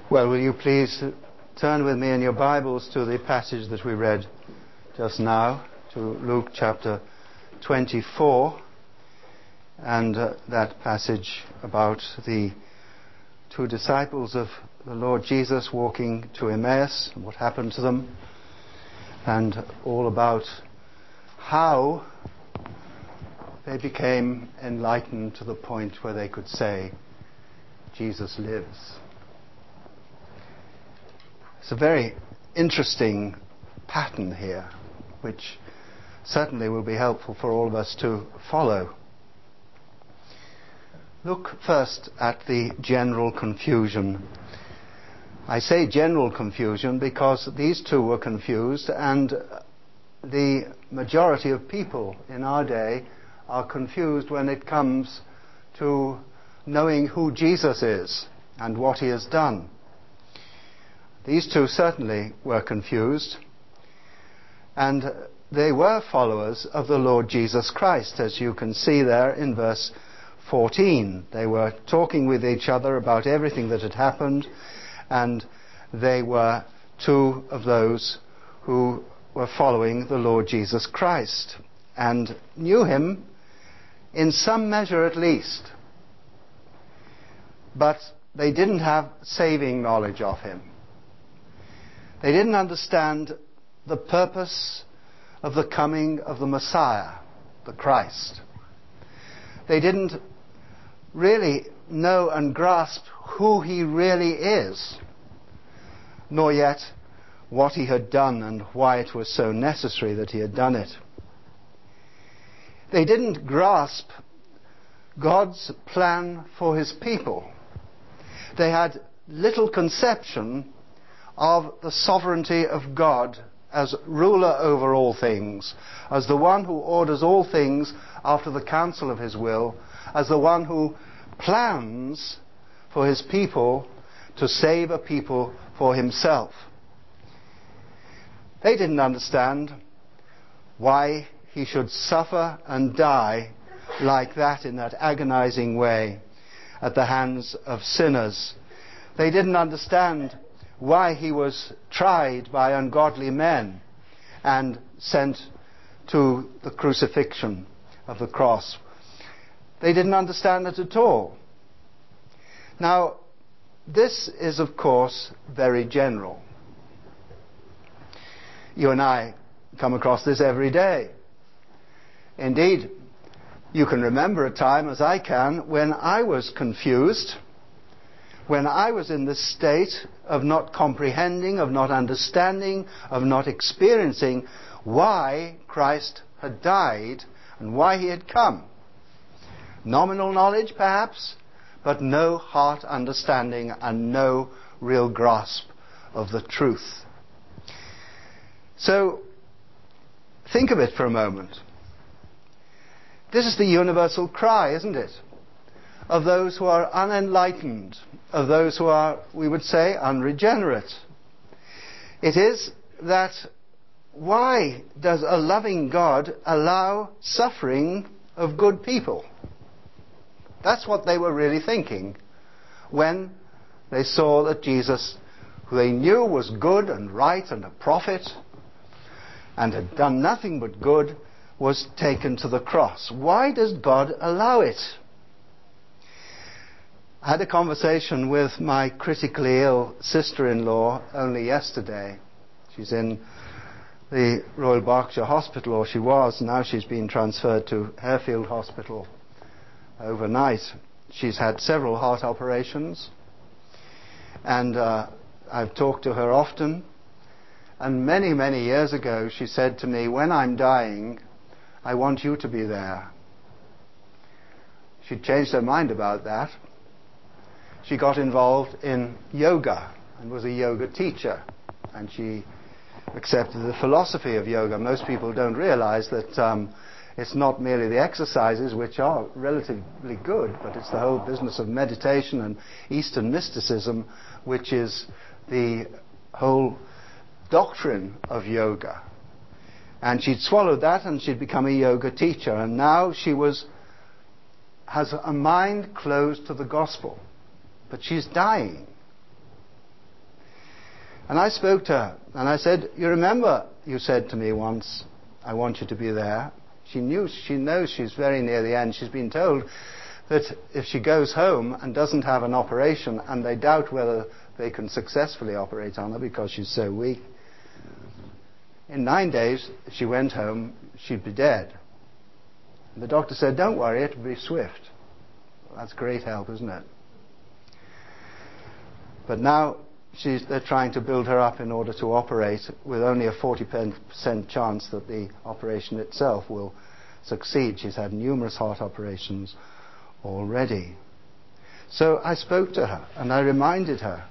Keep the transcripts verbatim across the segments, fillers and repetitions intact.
Well, will you please turn with me in your Bibles to the passage that we read just now, to Luke chapter twenty-four, and uh, that passage about the two disciples of the Lord Jesus walking to Emmaus, and what happened to them, and all about how they became enlightened to the point where they could say, Jesus lives. It's a very interesting pattern here, which certainly will be helpful for all of us to follow. Look first at the general confusion. I say general confusion because these two were confused, and the majority of people in our day are confused when it comes to knowing who Jesus is and what he has done. These two certainly were confused, and they were followers of the Lord Jesus Christ, as you can see there in verse fourteen. They were talking with each other about everything that had happened, and they were two of those who were following the Lord Jesus Christ and knew him in some measure at least. But they didn't have saving knowledge of him. They didn't understand the purpose of the coming of the Messiah, the Christ. They didn't really know and grasp who he really is, nor yet what he had done and why it was so necessary that he had done it. They didn't grasp God's plan for his people. They had little conception of the sovereignty of God as ruler over all things, as the one who orders all things after the counsel of his will, as the one who plans for his people to save a people for himself. They didn't understand why he should suffer and die like that in that agonizing way at the hands of sinners. They didn't understand why he was tried by ungodly men and sent to the crucifixion of the cross. They didn't understand it at all. Now, this is, of course, very general. You and I come across this every day. Indeed, you can remember a time, as I can, when I was confused, when I was in this state of not comprehending, of not understanding, of not experiencing why Christ had died and why he had come. Nominal knowledge, perhaps, but no heart understanding and no real grasp of the truth. So, think of it for a moment. This is the universal cry, isn't it? Of those who are unenlightened, of those who are, we would say, unregenerate. It is that why does a loving God allow suffering of good people? That's what they were really thinking when they saw that Jesus, who they knew was good and right and a prophet, and had done nothing but good, was taken to the cross. Why does God allow it? I had a conversation with my critically ill sister-in-law only yesterday. She's in the Royal Berkshire Hospital, or she was. Now she's been transferred to Harefield Hospital overnight. She's had several heart operations, and uh, I've talked to her often. And many, many years ago she said to me, when I'm dying, I want you to be there. She'd changed her mind about that. She got involved in yoga and was a yoga teacher, and she accepted the philosophy of yoga. Most people don't realize that um, it's not merely the exercises, which are relatively good, but it's the whole business of meditation and Eastern mysticism, which is the whole doctrine of yoga. And she'd swallowed that, and she'd become a yoga teacher, and now she was has a mind closed to the gospel. But she's dying. And I spoke to her, and I said, you remember you said to me once, I want you to be there. She knew, she knows she's very near the end. She's been told that if she goes home and doesn't have an operation, and they doubt whether they can successfully operate on her because she's so weak, in nine days, if she went home, she'd be dead. And the doctor said, don't worry, it'll be swift. Well, that's great help, isn't it? But now she's, they're trying to build her up in order to operate with only a forty percent chance that the operation itself will succeed. She's had numerous heart operations already. So I spoke to her and I reminded her.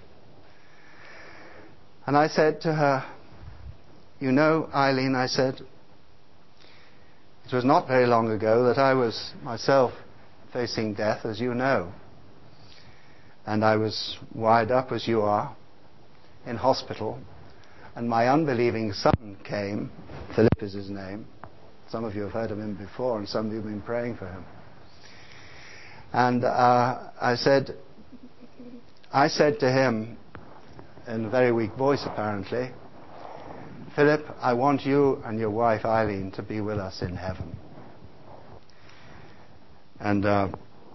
And I said to her, you know, Eileen, I said, it was not very long ago that I was myself facing death, as you know. And I was wired up as you are in hospital. And my unbelieving son came. Philip is his name. Some of you have heard of him before, and some of you have been praying for him. And uh, I said, I said to him, in a very weak voice apparently, Philip, I want you and your wife Eileen to be with us in heaven. And uh,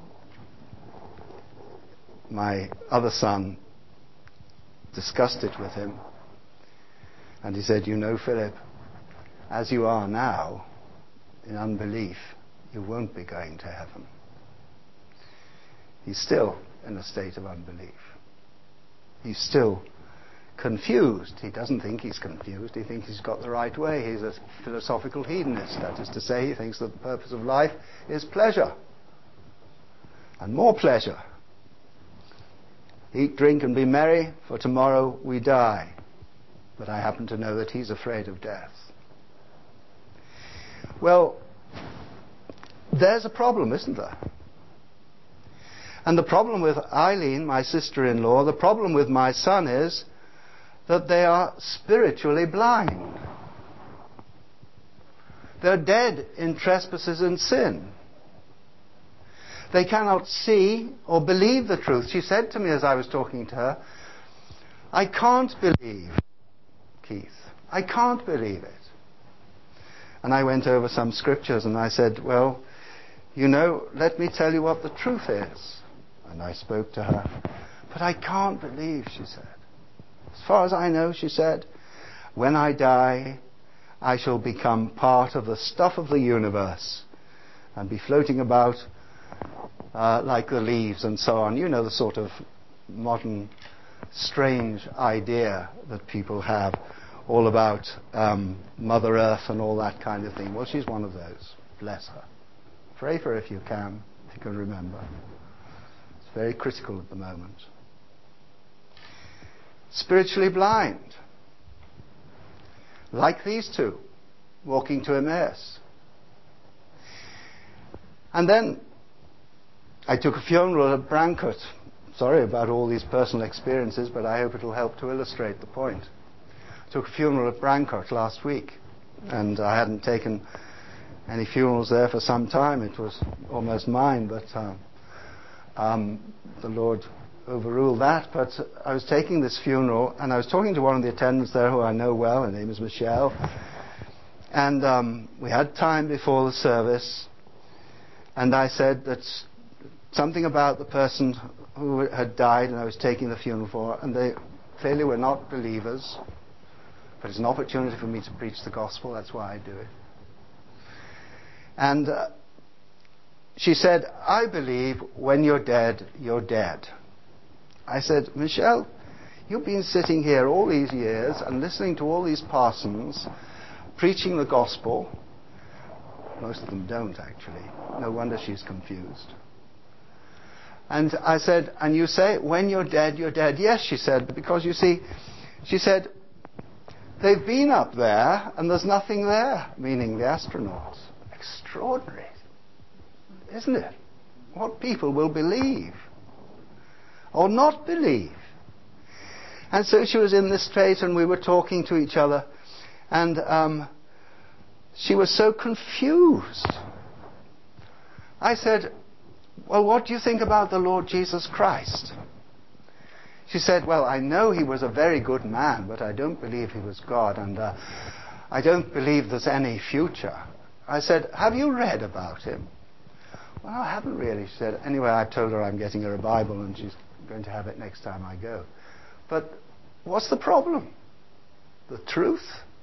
my other son discussed it with him. And he said, you know, Philip, as you are now, in unbelief, you won't be going to heaven. He's still in a state of unbelief. He's still confused. He doesn't think he's confused. He thinks he's got the right way. He's a philosophical hedonist. That is to say, he thinks that the purpose of life is pleasure. And more pleasure. Eat, drink, and be merry, for tomorrow we die. But I happen to know that he's afraid of death. Well, there's a problem, isn't there? And the problem with Eileen, my sister-in-law, the problem with my son is that they are spiritually blind. They're dead in trespasses and sin. They cannot see or believe the truth. She said to me as I was talking to her, I can't believe, Keith. I can't believe it. And I went over some scriptures and I said, well, you know, let me tell you what the truth is. And I spoke to her. But I can't believe, she said. As far as I know, she said, when I die, I shall become part of the stuff of the universe and be floating about uh, like the leaves and so on. You know, the sort of modern strange idea that people have all about um, Mother Earth and all that kind of thing. Well, she's one of those. Bless her. Pray for her if you can, if you can remember. It's very critical at the moment. Spiritually blind. Like these two, walking to Emmaus. And then I took a funeral at Brancott. Sorry about all these personal experiences, but I hope it will help to illustrate the point. I took a funeral at Brancott last week, and I hadn't taken any funerals there for some time. It was almost mine, but uh, um, the Lord overruled that. But I was taking this funeral, and I was talking to one of the attendants there who I know well. Her name is Michelle. And um, we had time before the service, and I said that something about the person who had died and I was taking the funeral for, and they clearly were not believers, but it's an opportunity for me to preach the gospel. That's why I do it. And uh, she said, I believe when you're dead, you're dead. I said, Michelle, you've been sitting here all these years and listening to all these parsons preaching the gospel. Most of them don't, actually. No wonder she's confused. And I said, and you say, when you're dead, you're dead. Yes, she said, because you see, she said, they've been up there and there's nothing there, meaning the astronauts. Extraordinary, isn't it? What people will believe or not believe. And so she was in this state and we were talking to each other, and um, she was so confused. I said, well, what do you think about the Lord Jesus Christ? She said, well, I know he was a very good man, but I don't believe he was God, and uh, I don't believe there's any future. I said, have you read about him? Well, I haven't really. She said, anyway, I've told her I'm getting her a Bible and she's going to have it next time I go. But what's the problem? The truth.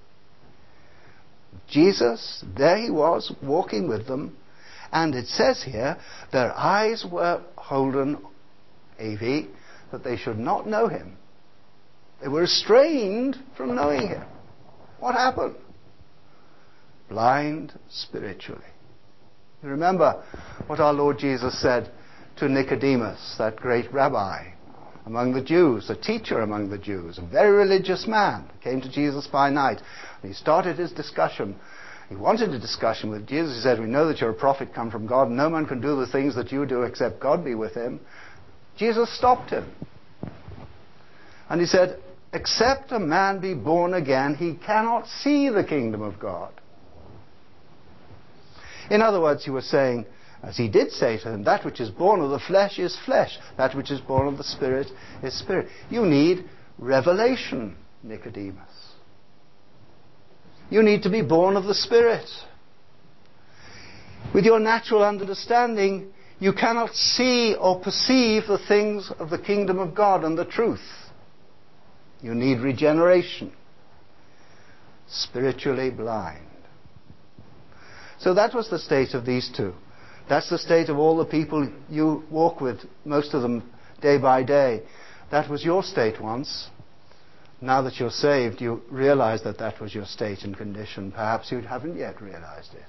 Jesus, there he was, walking with them, and it says here, their eyes were holden, A V, that they should not know him. They were restrained from knowing him. What happened? Blind spiritually. You remember what our Lord Jesus said to Nicodemus, that great rabbi among the Jews, a teacher among the Jews, a very religious man, came to Jesus by night. And he started his discussion. He wanted a discussion with Jesus. He said, we know that you're a prophet come from God. No man can do the things that you do except God be with him. Jesus stopped him. And he said, except a man be born again, he cannot see the kingdom of God. In other words, he was saying, as he did say to him, that which is born of the flesh is flesh. That which is born of the Spirit is spirit. You need revelation, Nicodemus. You need to be born of the Spirit. With your natural understanding, you cannot see or perceive the things of the kingdom of God and the truth. You need regeneration. Spiritually blind. So that was the state of these two. That's the state of all the people you walk with, most of them day by day. That was your state once. Now that you're saved, you realize that that was your state and condition. Perhaps you haven't yet realized it.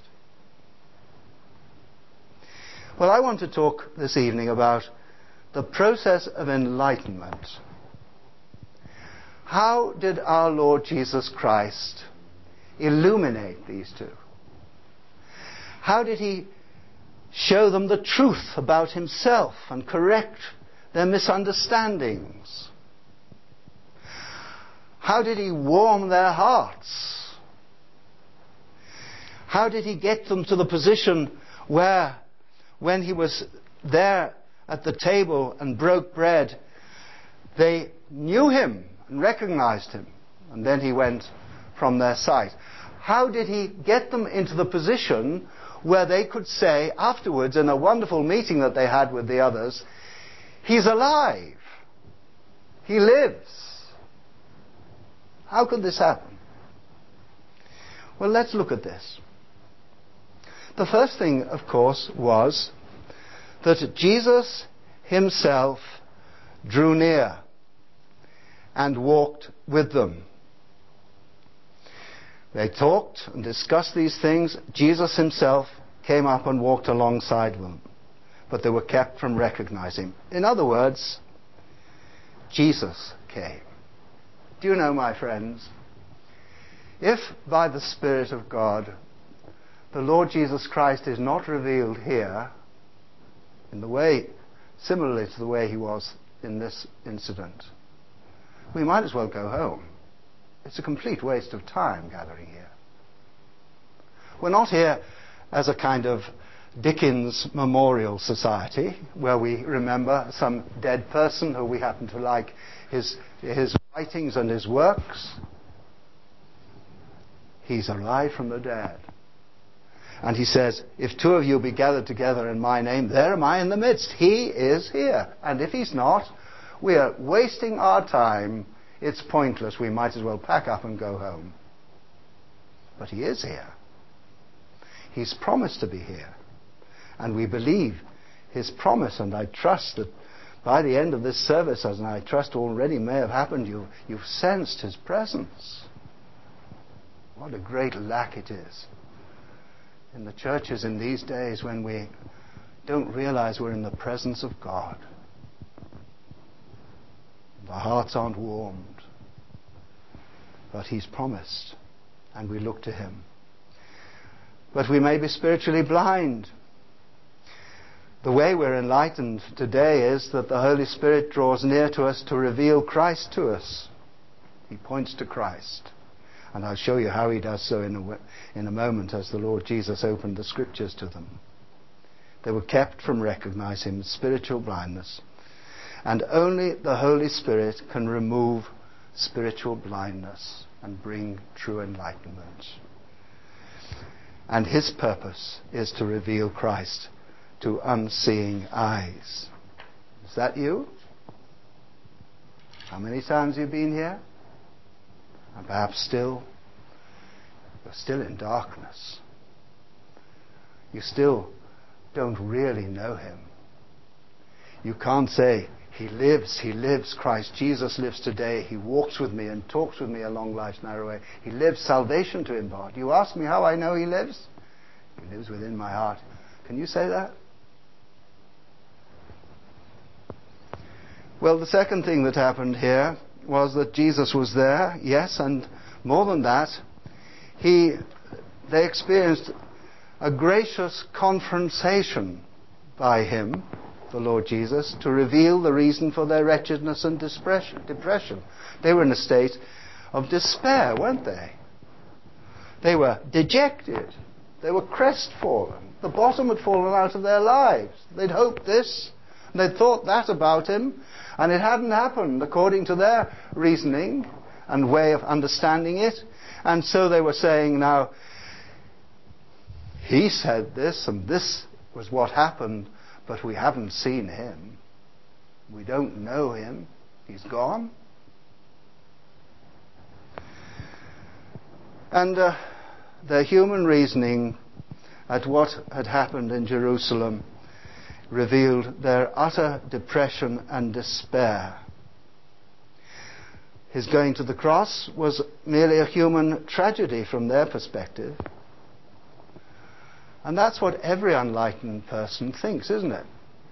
Well, I want to talk this evening about the process of enlightenment. How did our Lord Jesus Christ illuminate these two? How did he show them the truth about himself and correct their misunderstandings? How did he warm their hearts? How did he get them to the position where, when he was there at the table and broke bread, they knew him and recognized him, and then he went from their sight? How did he get them into the position where they could say afterwards, in a wonderful meeting that they had with the others, he's alive, he lives? How could this happen? Well, let's look at this. The first thing, of course, was that Jesus himself drew near and walked with them. They talked and discussed these things. Jesus himself came up and walked alongside them, but they were kept from recognizing him. In other words, Jesus came. Do you know, my friends, if by the Spirit of God the Lord Jesus Christ is not revealed here in the way, similarly to the way he was in this incident, we might as well go home. It's a complete waste of time gathering here. We're not here as a kind of Dickens Memorial Society where we remember some dead person who we happen to like his, his writings and his works. He's alive from the dead. And he says, if two of you be gathered together in my name, there am I in the midst. He is here. And if he's not, we are wasting our time. It's pointless. We might as well pack up and go home. But he is here. He's promised to be here. And we believe his promise. And I trust that by the end of this service, as I trust already may have happened, you, you've sensed his presence. What a great lack it is in the churches in these days when we don't realize we're in the presence of God. Our hearts aren't warmed. But he's promised, and we look to him. But we may be spiritually blind. The way we're enlightened today is that the Holy Spirit draws near to us to reveal Christ to us. He points to Christ. And I'll show you how he does so in a, in a moment as the Lord Jesus opened the Scriptures to them. They were kept from recognizing him, spiritual blindness. And only the Holy Spirit can remove spiritual blindness and bring true enlightenment. And his purpose is to reveal Christ to unseeing eyes. Is that you? How many times have you been here? And perhaps still, you're still in darkness. You still don't really know him. You can't say, he lives, he lives, Christ Jesus lives today. He walks with me and talks with me along life's narrow way. He lives, salvation to impart. You ask me how I know he lives? He lives within my heart. Can you say that? Well, the second thing that happened here was that Jesus was there, yes, and more than that, he, they experienced a gracious confrontation by him, the Lord Jesus, to reveal the reason for their wretchedness and depression. They were in a state of despair, weren't they? They were dejected. They were crestfallen. The bottom had fallen out of their lives. They'd hoped this, and they'd thought that about him, and it hadn't happened according to their reasoning and way of understanding it. And so they were saying, now, he said this, and this was what happened, but we haven't seen him. We don't know him. He's gone. And uh, their human reasoning at what had happened in Jerusalem revealed their utter depression and despair. His going to the cross was merely a human tragedy from their perspective. And that's what every enlightened person thinks, isn't it?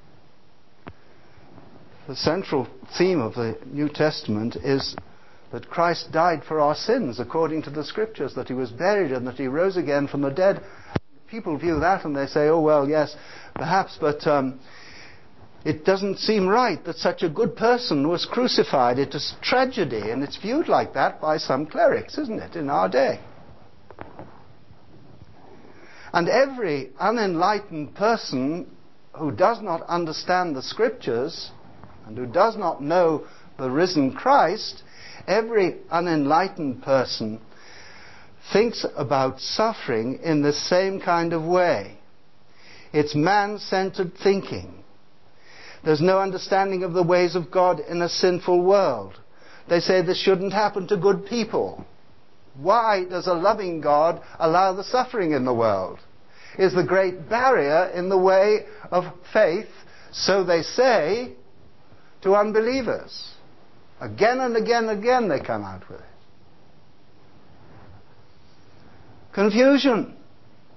The central theme of the New Testament is that Christ died for our sins according to the Scriptures, that he was buried and that he rose again from the dead. People view that and they say, oh well, yes, perhaps, but um, it doesn't seem right that such a good person was crucified. It is tragedy, and it's viewed like that by some clerics, isn't it, in our day? And every unenlightened person who does not understand the Scriptures and who does not know the risen Christ, every unenlightened person thinks about suffering in the same kind of way. It's man-centered thinking. There's no understanding of the ways of God in a sinful world. They say this shouldn't happen to good people. Why does a loving God allow the suffering in the world? Is the great barrier in the way of faith, so they say, to unbelievers. Again and again and again they come out with it. Confusion.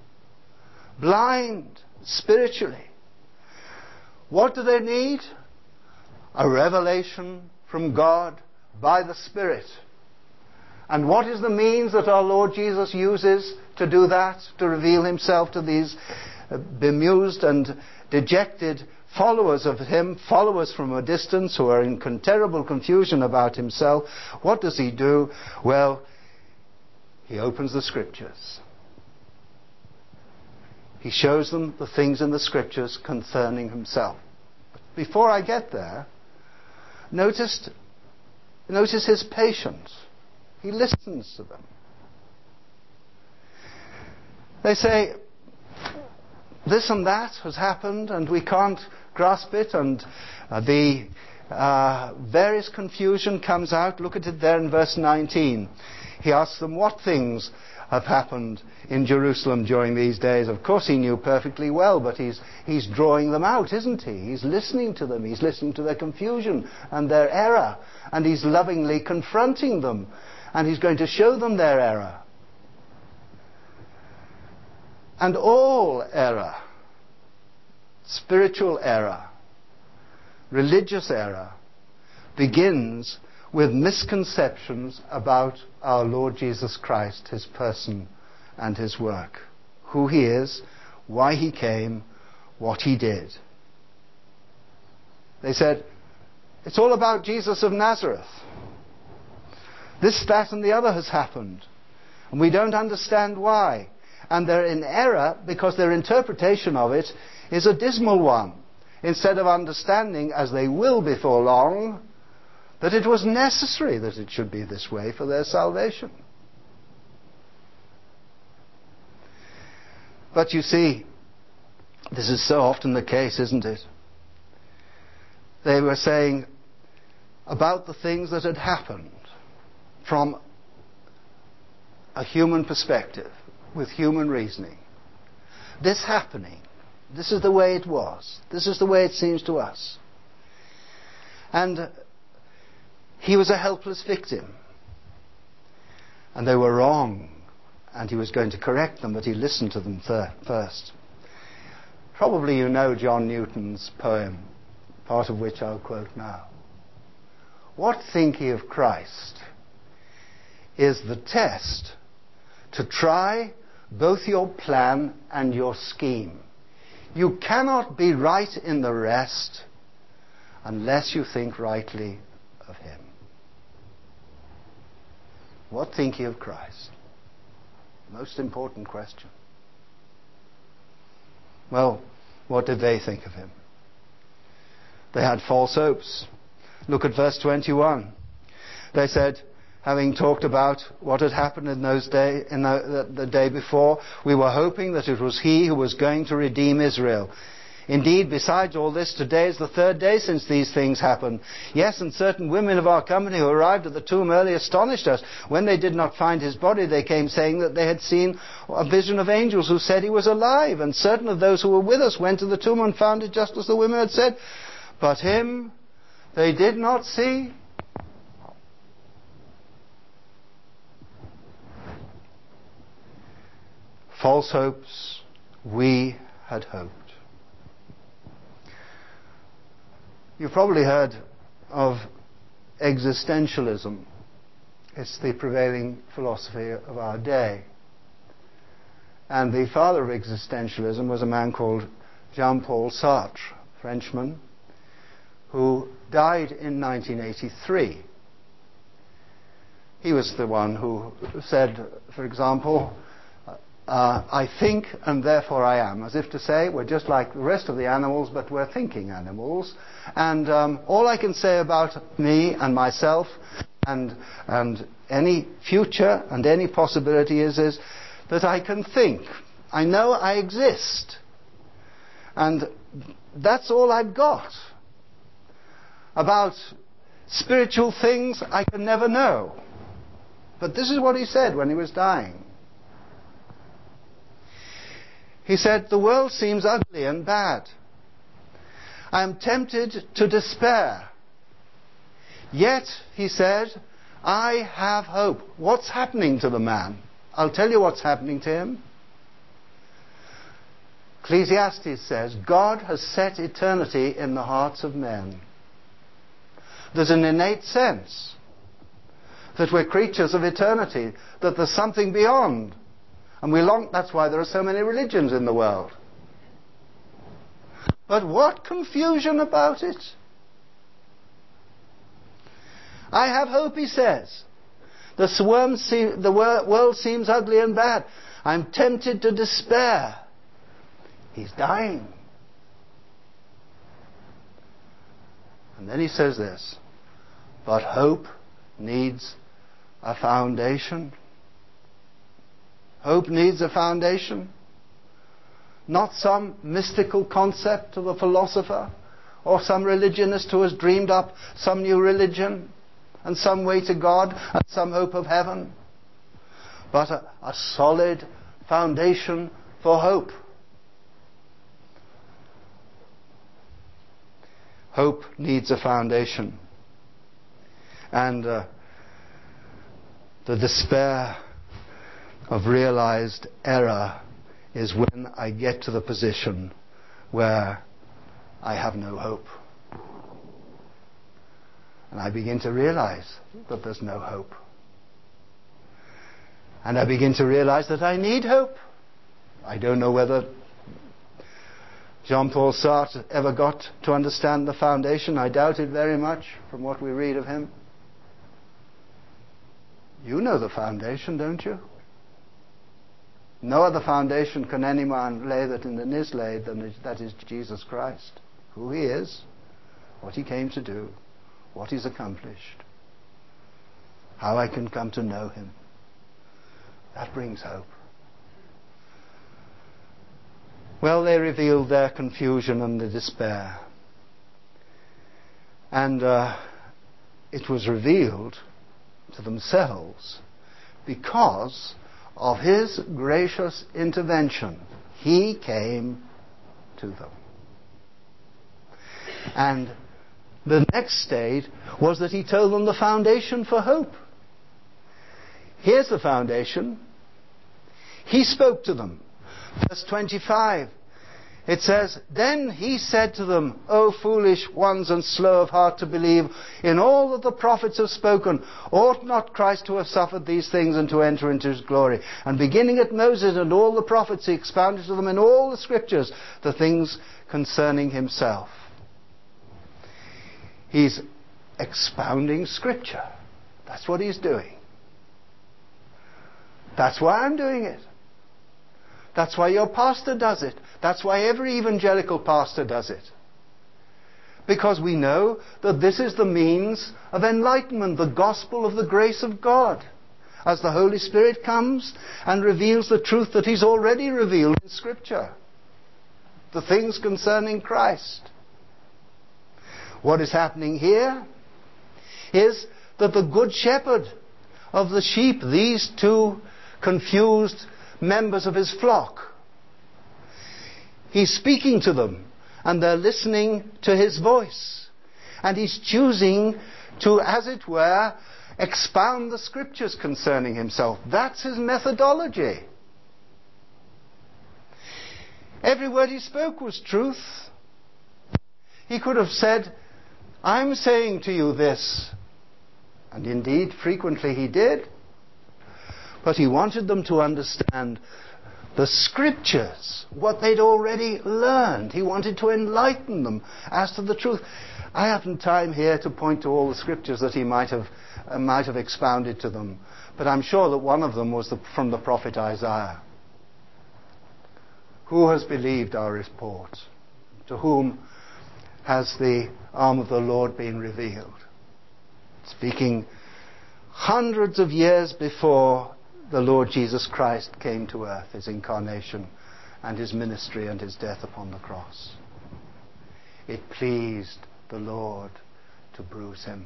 Blind spiritually. What do they need? A revelation from God by the Spirit. And what is the means that our Lord Jesus uses to do that, to reveal himself to these bemused and dejected followers of him, followers from a distance who are in terrible confusion about himself? What does he do? Well, he opens the Scriptures. He shows them the things in the Scriptures concerning himself. But before I get there, notice, notice his patience. He listens to them. They say, this and that has happened and we can't grasp it, and uh, the uh, various confusion comes out. Look at it there in verse nineteen. He asks them, what things have happened in Jerusalem during these days? Of course he knew perfectly well, but he's, he's drawing them out, isn't he? He's listening to them. He's listening to their confusion and their error. And he's lovingly confronting them. And he's going to show them their error. And all error, spiritual error, religious error, begins with misconceptions about our Lord Jesus Christ, his person and his work. Who he is, why he came, what he did. They said, it's all about Jesus of Nazareth. This, that and the other has happened. And we don't understand why. And they're in error because their interpretation of it is a dismal one. instead of understanding, as they will before long, that it was necessary that it should be this way for their salvation. But you see, this is so often the case, isn't it? They were saying about the things that had happened from a human perspective, with human reasoning. This happening, this is the way it was. This is the way it seems to us. And he was a helpless victim. And they were wrong. And he was going to correct them, but he listened to them th- first. Probably you know John Newton's poem, part of which I'll quote now. What think ye of Christ is the test to try both your plan and your scheme. You cannot be right in the rest unless you think rightly of him. What think ye of Christ? Most important question. Well, what did they think of him? They had false hopes. Look at verse twenty-one. They said, having talked about what had happened in those day, in the, the, the day before, we were hoping that it was he who was going to redeem Israel. Indeed, besides all this, today is the third day since these things happened. Yes, and certain women of our company who arrived at the tomb early astonished us. When they did not find his body, they came saying that they had seen a vision of angels who said he was alive. And certain of those who were with us went to the tomb and found it just as the women had said. But him they did not see. False hopes, we had hoped. You've probably heard of existentialism. It's the prevailing philosophy of our day. And the father of existentialism was a man called Jean-Paul Sartre, Frenchman, who died in nineteen eighty-three. He was the one who said, for example, Uh, I think and therefore I am, as if to say we're just like the rest of the animals, but we're thinking animals. And um, all I can say about me and myself and and any future and any possibility is, is that I can think. I know I exist. And that's all I've got. About spiritual things I can never know. But this is what he said when he was dying. He said, the world seems ugly and bad. I am tempted to despair. Yet, he said, I have hope. What's happening to the man? I'll tell you what's happening to him. Ecclesiastes says, God has set eternity in the hearts of men. There's an innate sense that we're creatures of eternity, that there's something beyond. And we long, that's why there are so many religions in the world. But what confusion about it? I have hope, he says. The, swarm se- the wor- world seems ugly and bad. I'm tempted to despair. He's dying. And then he says this, but hope needs a foundation. Hope needs a foundation. Not some mystical concept of a philosopher or some religionist who has dreamed up some new religion and some way to God and some hope of heaven. But a, a solid foundation for hope. Hope needs a foundation. And uh, the despair of realized error is when I get to the position where I have no hope. And I begin to realize that there's no hope. And I begin to realize that I need hope. I don't know whether Jean-Paul Sartre ever got to understand the foundation. I doubt it very much from what we read of him. You know the foundation, don't you? No other foundation can any man lay that in is laid than that is Jesus Christ. who he is, what he came to do, what he's accomplished, how I can come to know him. That brings hope. Well, they revealed their confusion and their despair. And uh, it was revealed to themselves because of his gracious intervention. He came to them. And the next stage was that he told them the foundation for hope. Here's the foundation. He spoke to them. Verse twenty-five, it says, "Then he said to them, O foolish ones and slow of heart to believe in all that the prophets have spoken. Ought not Christ to have suffered these things and to enter into his glory? And beginning at Moses and all the prophets, he expounded to them in all the scriptures the things concerning himself." He's expounding scripture. That's what he's doing. That's why I'm doing it. That's why your pastor does it. That's why every evangelical pastor does it. Because we know that this is the means of enlightenment, the gospel of the grace of God. As the Holy Spirit comes and reveals the truth that he's already revealed in Scripture. The things concerning Christ. What is happening here is that the good shepherd of the sheep, these two confused members of his flock, he's speaking to them and they're listening to his voice, and he's choosing to, as it were, expound the scriptures concerning himself. That's his methodology. Every word he spoke was truth. He could have said, I'm saying to you this, and indeed frequently he did. But he wanted them to understand the scriptures, what they'd already learned. He wanted to enlighten them as to the truth. I haven't time here to point to all the scriptures that he might have uh, might have expounded to them, but I'm sure that one of them was the, from the prophet Isaiah. Who has believed our report? To whom has the arm of the Lord been revealed? Speaking hundreds of years before the Lord Jesus Christ came to earth, his incarnation and his ministry and his death upon the cross. It pleased the Lord to bruise him.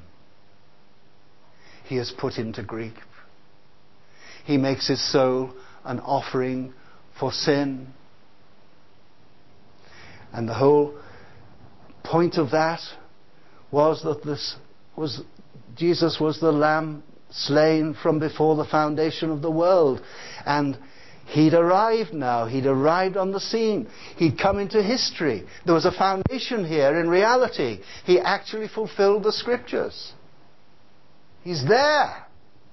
He is put into grief. He makes his soul an offering for sin. And the whole point of that was that this was Jesus was the Lamb slain from before the foundation of the world. And he'd arrived now. He'd arrived on the scene. He'd come into history. There was a foundation here in reality. He actually fulfilled the scriptures. He's there.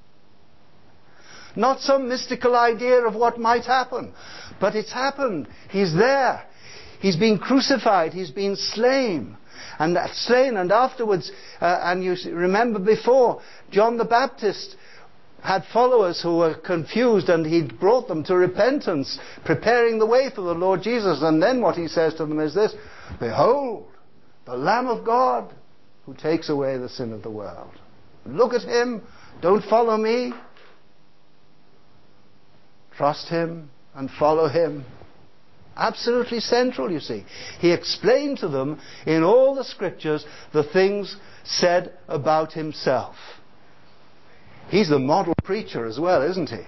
Not some mystical idea of what might happen. But it's happened. He's there. He's been crucified. He's been slain. And that slain, and afterwards, uh, and you remember before, John the Baptist had followers who were confused, and he brought them to repentance, preparing the way for the Lord Jesus. And then what he says to them is this: "Behold, the Lamb of God who takes away the sin of the world. Look at him. Don't follow me. Trust him and follow him." Absolutely central, you see. He explained to them in all the scriptures the things said about himself. He's the model preacher as well, isn't he?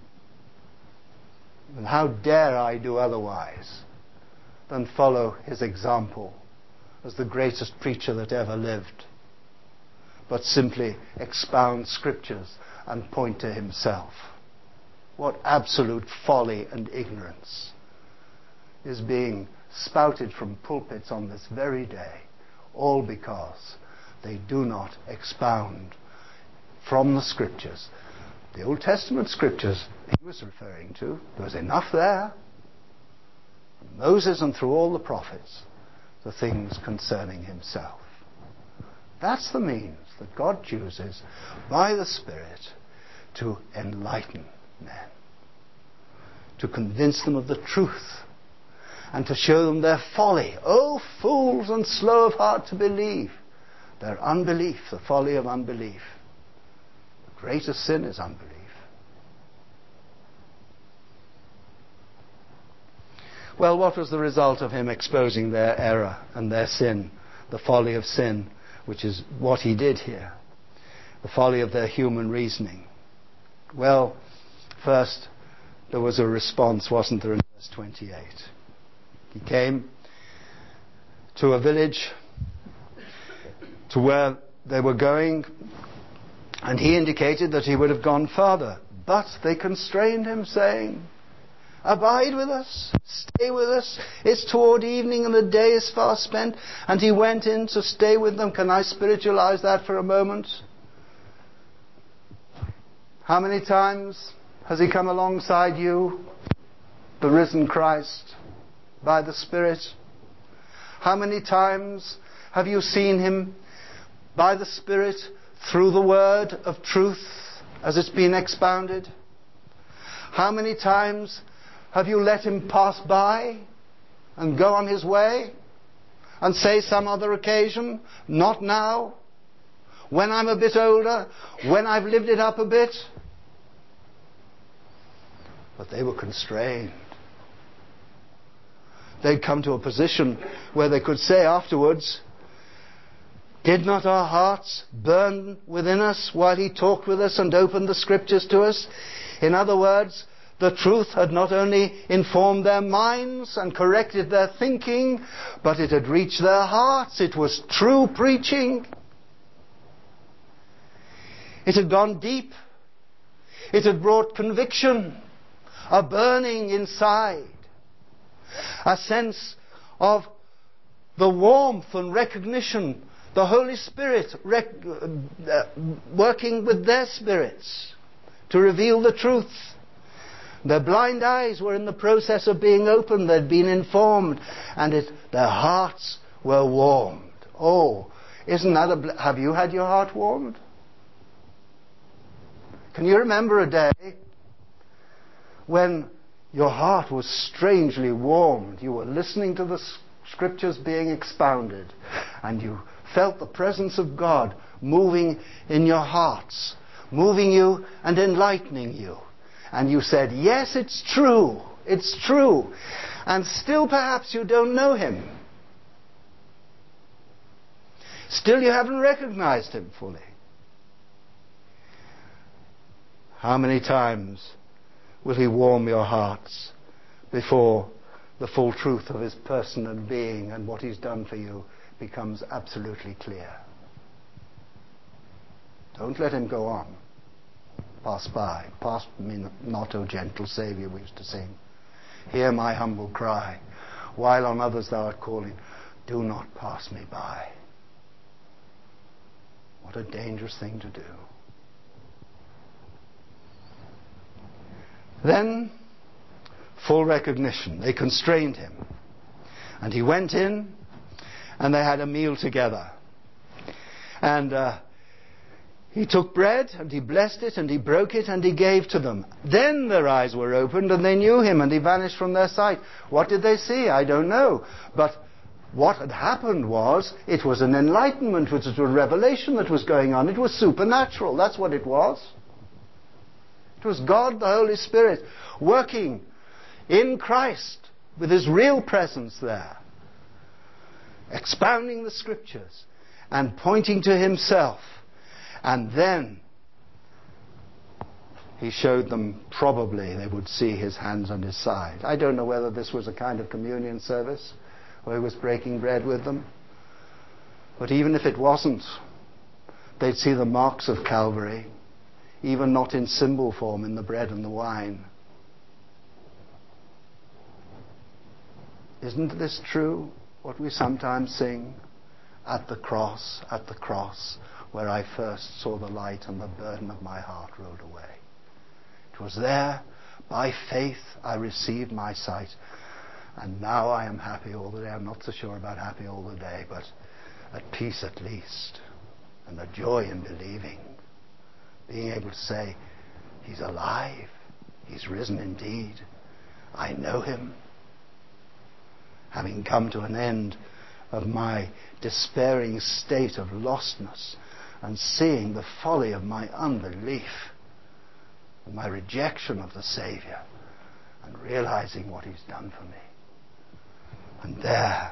And how dare I do otherwise than follow his example as the greatest preacher that ever lived, but simply expound scriptures and point to himself. What absolute folly and ignorance is being spouted from pulpits on this very day, all because they do not expound from the scriptures. The Old Testament scriptures he was referring to, there was enough there. From Moses and through all the prophets, the things concerning himself. That's the means that God chooses by the Spirit to enlighten men, to convince them of the truth, and to show them their folly. Oh, fools and slow of heart to believe. Their unbelief, the folly of unbelief. The greatest sin is unbelief. Well, what was the result of him exposing their error and their sin, the folly of sin, which is what he did here, the folly of their human reasoning? Well, first, there was a response, wasn't there, in verse twenty-eight? He came to a village, to where they were going, and he indicated that he would have gone farther. But they constrained him, saying, "Abide with us, stay with us. It's toward evening and the day is far spent." And he went in to stay with them. Can I spiritualize that for a moment? How many times has he come alongside you, the risen Christ, by the Spirit? How many times have you seen him by the Spirit through the word of truth as it's been expounded? How many times have you let him pass by and go on his way and say some other occasion, "Not now, when I'm a bit older, when I've lived it up a bit"? But they were constrained. They'd come to a position where they could say afterwards, "Did not our hearts burn within us while he talked with us and opened the scriptures to us?" In other words, the truth had not only informed their minds and corrected their thinking, but it had reached their hearts. It was true preaching. It had gone deep. It had brought conviction, a burning inside, a sense of the warmth and recognition, the Holy Spirit rec- uh, working with their spirits to reveal the truth. Their blind eyes were in the process of being opened. They'd been informed, and it, their hearts were warmed. Oh, isn't that a... Bl- have you had your heart warmed? Can you remember a day when your heart was strangely warmed? You were listening to the scriptures being expounded, and you felt the presence of God moving in your hearts, moving you and enlightening you. And you said, "Yes, it's true, it's true." And still perhaps you don't know him. Still you haven't recognized him fully. How many times will he warm your hearts before the full truth of his person and being and what he's done for you becomes absolutely clear? Don't let him go on. Pass by. Pass me not, O gentle Saviour, we used to sing. Hear my humble cry. While on others thou art calling, do not pass me by. What a dangerous thing to do. Then, full recognition. They constrained him. And he went in, and they had a meal together. And uh, he took bread, and he blessed it, and he broke it, and he gave to them. Then their eyes were opened, and they knew him, and he vanished from their sight. What did they see? I don't know. But what had happened was, it was an enlightenment, which was a revelation that was going on. It was supernatural. That's what it was. It was God, the Holy Spirit, working in Christ with his real presence there, expounding the scriptures and pointing to himself. And then he showed them, probably they would see his hands on his side. I don't know whether this was a kind of communion service where he was breaking bread with them. But even if it wasn't, they'd see the marks of Calvary, even not in symbol form, in the bread and the wine. Isn't this true, what we sometimes sing? At the cross, at the cross, where I first saw the light and the burden of my heart rolled away. It was there, by faith I received my sight, and now I am happy all the day. I'm not so sure about happy all the day, but at peace at least, and a joy in believing. Being able to say, he's alive, he's risen indeed, I know him. having come to an end of my despairing state of lostness and seeing the folly of my unbelief and my rejection of the Saviour and realizing what he's done for me. And there,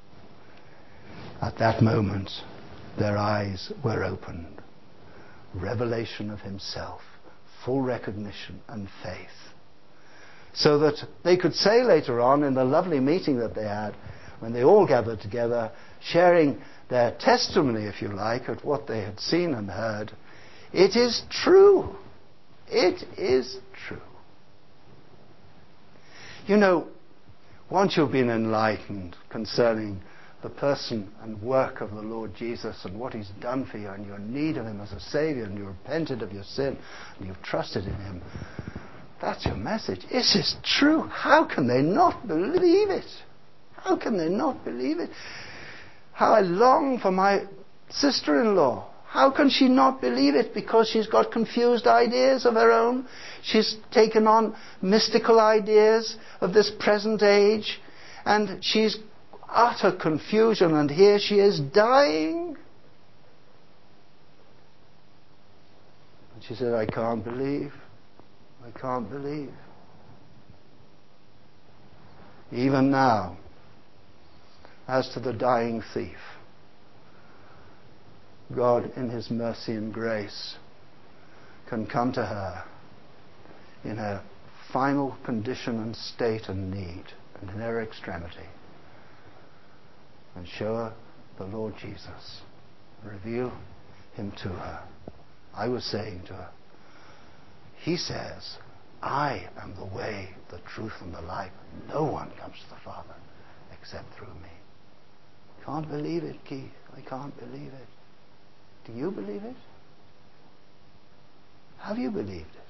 at that moment, their eyes were opened. Revelation of himself, full recognition and faith. So that they could say later on in the lovely meeting that they had, when they all gathered together, sharing their testimony, if you like, at what they had seen and heard, it is true. It is true. You know, once you've been enlightened concerning the person and work of the Lord Jesus and what he's done for you and your need of him as a Saviour, and you repented of your sin and you've trusted in him, that's your message. This is true. How can they not believe it? How can they not believe it? How I long for my sister-in-law. How can she not believe it? Because she's got confused ideas of her own. She's taken on mystical ideas of this present age. And she's utter confusion. And here she is dying. And she said, I can't believe. I can't believe. Even now, as to the dying thief, God in his mercy and grace can come to her in her final condition and state and need and in her extremity and show her the Lord Jesus, reveal him to her. I was saying to her, he says, I am the way, the truth and the life. No one comes to the Father except through me. Can't believe it, Keith. I can't believe it. Do you believe it? Have you believed it?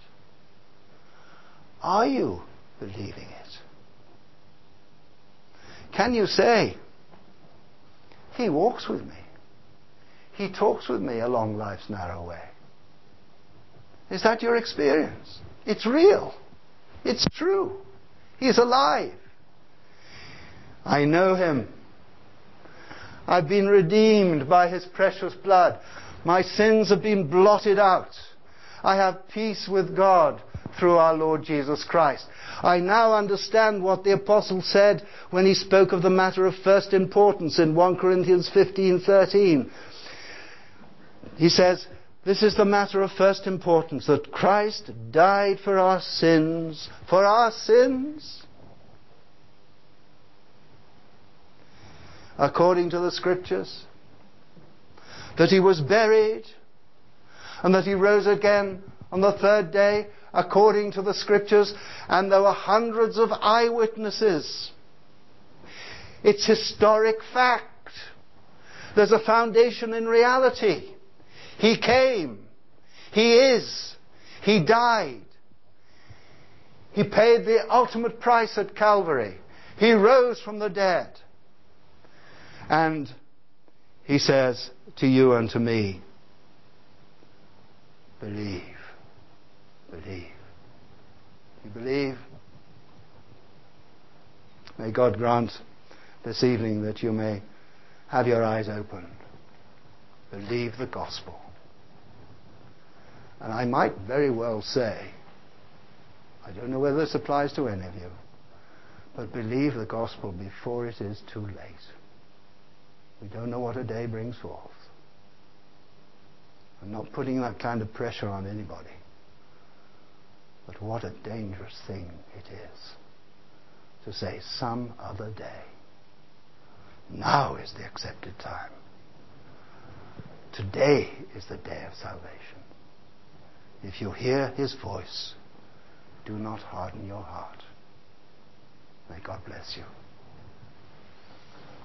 Are you believing it? Can you say, he walks with me. He talks with me along life's narrow way. Is that your experience? It's real. It's true. He's alive. I know him. I've been redeemed by his precious blood. My sins have been blotted out. I have peace with God through our Lord Jesus Christ. I now understand what the apostle said when he spoke of the matter of first importance in First Corinthians fifteen thirteen. He says, this is the matter of first importance, that Christ died for our sins, for our sins, according to the Scriptures, that he was buried, and that he rose again on the third day, according to the Scriptures, and there were hundreds of eyewitnesses. It's historic fact. There's a foundation in reality. He came. He is. He died. He paid the ultimate price at Calvary. He rose from the dead. And he says to you and to me, believe. Believe. You believe? May God grant this evening that you may have your eyes opened. Believe the gospel. And I might very well say, I don't know whether this applies to any of you, but believe the gospel before it is too late. We don't know what a day brings forth. I'm not putting that kind of pressure on anybody. But what a dangerous thing it is to say some other day. Now is the accepted time. Today is the day of salvation. If you hear his voice, do not harden your heart. May God bless you.